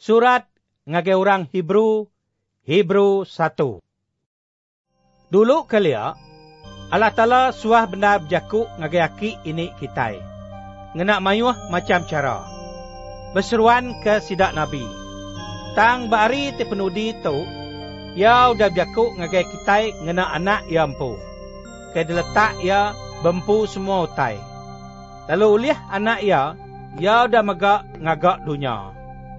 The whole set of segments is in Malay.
Surat ngagai orang Hebrew 1. Dulu kalia, Allah Ta'ala suah benda berjaku ngagai aki ini kitai. Ngenak mayuh macam cara. Berseruan ke sidak Nabi. Tang bari te penudi tu, ya udah berjaku ngagai kitai ngenak anak ya empu. Ke diletak ya bempu semua utai. Lalu uliah anak ya udah megak ngagak dunia.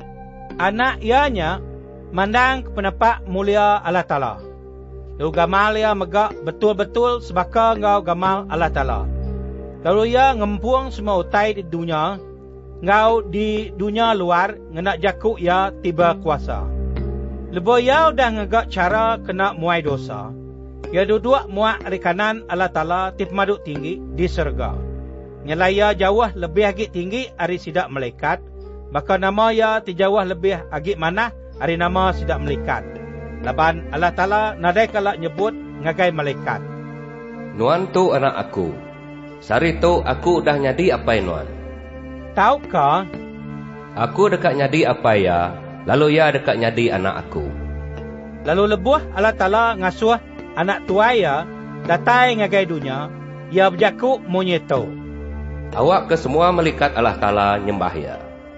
Anak ianya mandang ke penapak mulia Allah Ta'ala. Lalu gamal ia megak betul-betul sebaka ngau gamal Allah Ta'ala. Lalu ia ngempuang semua utai di dunia, ngau di dunia luar ngenak jaku ia tiba kuasa. Lebo ia udah ngagak cara kena muai dosa. Ia duduk muak di kanan Allah Ta'ala tip maduk tinggi di surga. Nyelaya jauh lebih agak tinggi dari sidak malaikat. Maka nama ia dijauh lebih agak mana dari nama sidak malaikat. Laban Allah Ta'ala nadai kalak nyebut ngagai malaikat. Nuan tu anak aku. Sari tu aku dah nyadi apa nuan. Tahukah? Aku dekat nyadi apa ya, lalu ya dekat nyadi anak aku. Lalu lebuh Allah Ta'ala ngasuh anak tuaya datai ngagai dunia, ia berjaku monyeto. Awak ke semua malaikat Allah Ta'ala nyembah ya.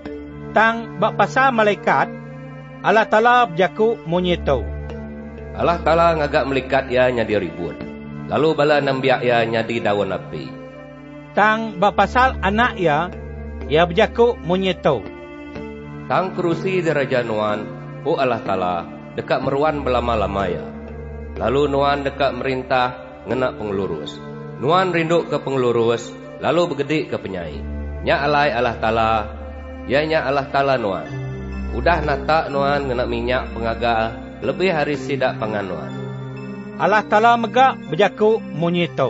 Tang bak pasal malaikat, Allah Ta'ala berjaku monyeto. Allah Ta'ala ngagak malaikat ya nyadi ribut. Lalu bala nambiak ya nyadi daun api. Tang bak pasal anak ya, ia berjaku monyeto. Tang kerusi deraja nuan, o Allah Ta'ala, dekat meruan belama-lama ya. Lalu nuan dekat merintah ngenak pengelurus. Nuan rinduk ke pengelurus, lalu bergedik ke penyai. Nya alai Allah Ta'ala, ya nya Allah Ta'ala nuan. Udah natak nuan ngenak minyak pengagal, lebih hari sidak pangan nuan. Allah Ta'ala megak berjaku monyeto.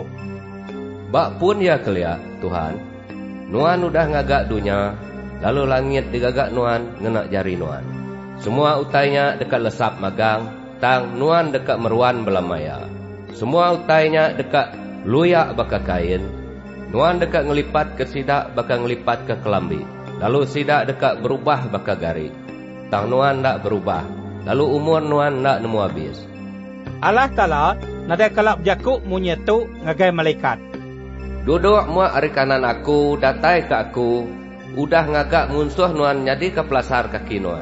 Bak pun ya kelia, Tuhan. Nuan udah ngagak dunia, lalu langit digagak nuan ngenak jari nuan. Semua utainya dekat lesap magang, tang nuan dekat meruan belamaya. Semua utainya dekat luyak baka kain. Nuan dekat ngelipat ke sidak baka ngelipat ke kelambi. Lalu sidak dekat berubah baka gari. Tang nuan dak berubah. Lalu umur nuan dak nemu habis. Allah Ta'ala nadai kalak berjaku monyeto ngagai malaikat. Duduk muak ari kanan aku, datai ke aku. Udah ngagak munsuh nuan nyadi ke pelasar kaki nuan.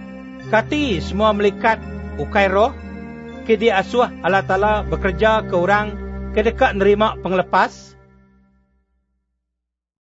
Kati semua malaikat ukai roh, ke dia asuh Allah Ta'ala bekerja ke orang ke dekat nerima penglepas,